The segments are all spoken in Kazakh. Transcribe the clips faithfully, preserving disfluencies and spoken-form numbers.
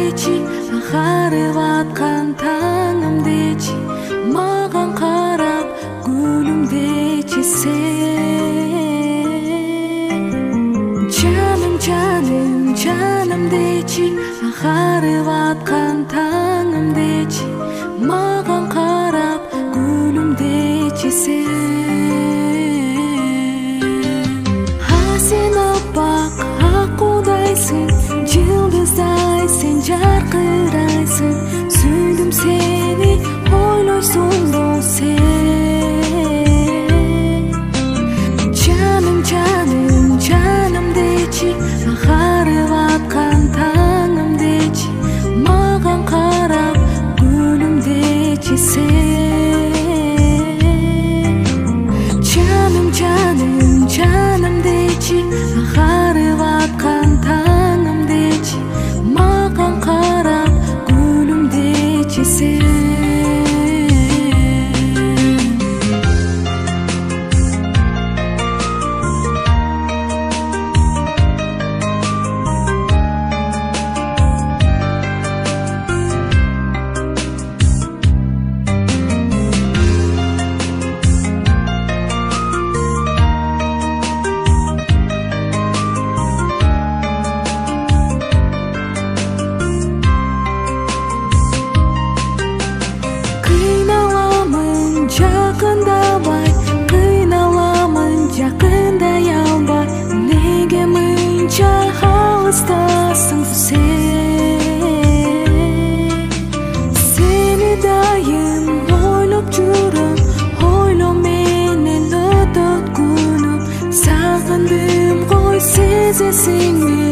дечи, агарып аткан таңым дечи, маған қарап гүлімдечи сен. Жаным, жаным, жаным дечи, агарып аткан таңым дечи, маған қарап гүлімдечи сен. А сен аппақ аққудайсың, жылдыздай сен жарқырайсың, сүйдім сені ойлойсың бол сен. Жаным, жаным, жаным дечи, агарып аткан таңым дечи, маған қарап гүлімдечи сен. Жаным, жаным, жаным дечи, агарып аткан таңым дечи, маған қарап гүлімдечи сен. Жақындамай, қиналамын, жақындай алмай, неге мұнша алыстасың сен? Сені дайым ойлап жүрім, ойлауменен өтіп күнім, сағындым ғой сезесің бе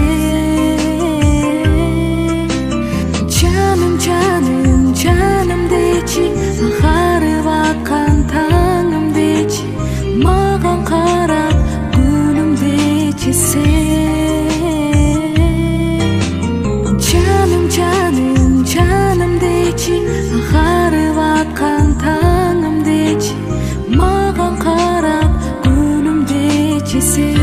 сен? Жаным, жаным, жаным дечи, агарып аткан таңым дечи, маған қарап гүлімдечи сен. Жаным, жаным, жаным дечи, агарып аткан таңым дечи, маған қарап гүлімдечи сен.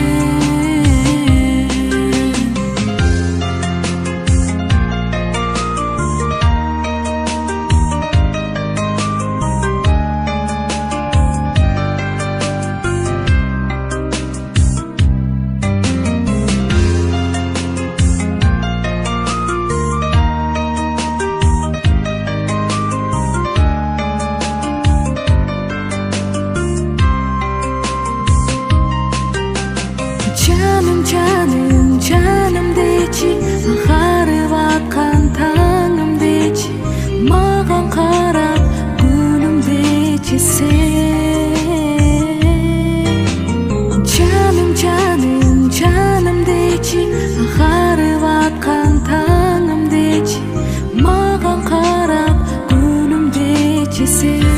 Жаным, жаным, жаным дечи, агарып аткан таңым дечи, маған қарап гүлімдечи сен. Жаным, жаным, жаным дечи, агарып аткан таңым дечи, маған қарап гүлімдечи сен.